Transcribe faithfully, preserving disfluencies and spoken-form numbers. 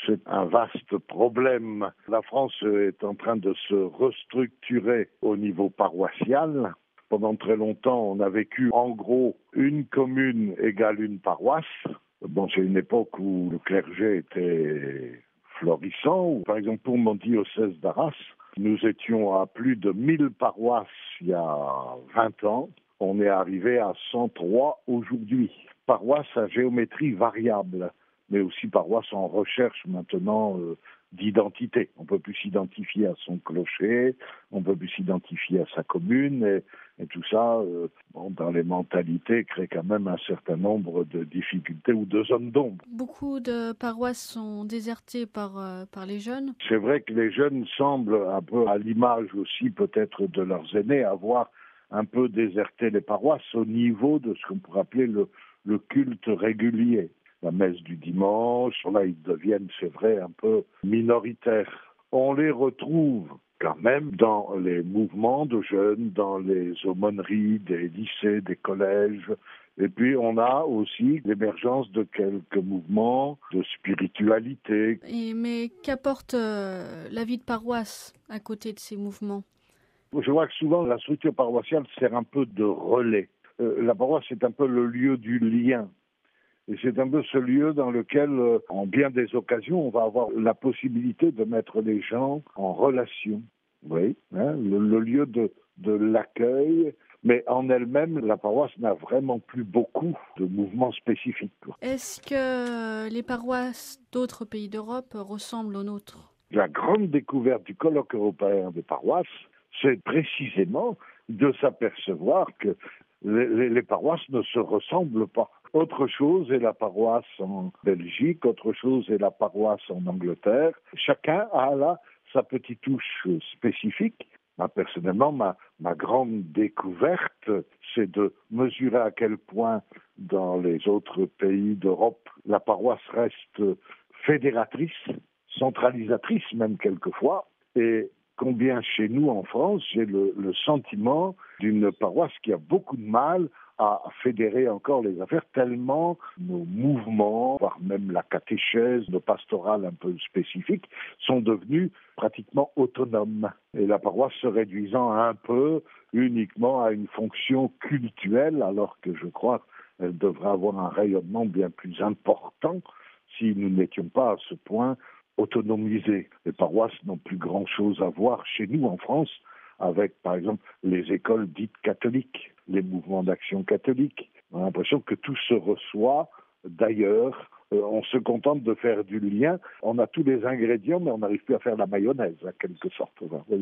c'est un vaste problème. La France est en train de se restructurer au niveau paroissial. Pendant très longtemps, on a vécu en gros une commune égale une paroisse. Bon, c'est une époque où le clergé était florissant. Par exemple, pour mon diocèse d'Arras, nous étions à plus de mille paroisses il y a vingt ans. On est arrivé à cent trois aujourd'hui. Paroisse à géométrie variable, mais aussi paroisse en recherche maintenant euh, d'identité. On ne peut plus s'identifier à son clocher, on ne peut plus s'identifier à sa commune, et, et tout ça, euh, bon, dans les mentalités, crée quand même un certain nombre de difficultés ou de zones d'ombre. Beaucoup de paroisses sont désertées par, euh, par les jeunes. C'est vrai que les jeunes semblent, un peu à l'image aussi peut-être de leurs aînés, avoir un peu déserté les paroisses au niveau de ce qu'on pourrait appeler le, le culte régulier. La messe du dimanche, là ils deviennent, c'est vrai, un peu minoritaires. On les retrouve quand même dans les mouvements de jeunes, dans les aumôneries des lycées, des collèges. Et puis on a aussi l'émergence de quelques mouvements de spiritualité. Et, mais qu'apporte euh, la vie de paroisse à côté de ces mouvements ? Je vois que souvent la structure paroissiale sert un peu de relais. Euh, la paroisse c'est un peu le lieu du lien. Et c'est un peu ce lieu dans lequel, euh, en bien des occasions, on va avoir la possibilité de mettre les gens en relation. Oui, hein, le, le lieu de, de l'accueil. Mais en elle-même, la paroisse n'a vraiment plus beaucoup de mouvements spécifiques. Est-ce que les paroisses d'autres pays d'Europe ressemblent aux nôtres ? La grande découverte du colloque européen des paroisses, c'est précisément de s'apercevoir que les, les, les paroisses ne se ressemblent pas. Autre chose est la paroisse en Belgique, autre chose est la paroisse en Angleterre. Chacun a là sa petite touche spécifique. Moi, personnellement, ma, ma grande découverte, c'est de mesurer à quel point dans les autres pays d'Europe, la paroisse reste fédératrice, centralisatrice même quelquefois, et combien chez nous en France, j'ai le, le sentiment d'une paroisse qui a beaucoup de mal à fédérer encore les affaires, tellement nos mouvements, voire même la catéchèse, nos pastorales un peu spécifiques, sont devenus pratiquement autonomes. Et la paroisse se réduisant un peu uniquement à une fonction cultuelle, alors que je crois qu'elle devrait avoir un rayonnement bien plus important si nous n'étions pas à ce point autonomisés. Les paroisses n'ont plus grand-chose à voir chez nous en France avec, par exemple, les écoles dites catholiques, les mouvements d'action catholique. On a l'impression que tout se reçoit d'ailleurs. Euh, on se contente de faire du lien. On a tous les ingrédients, mais on n'arrive plus à faire la mayonnaise, en quelque sorte. Vous voyez ?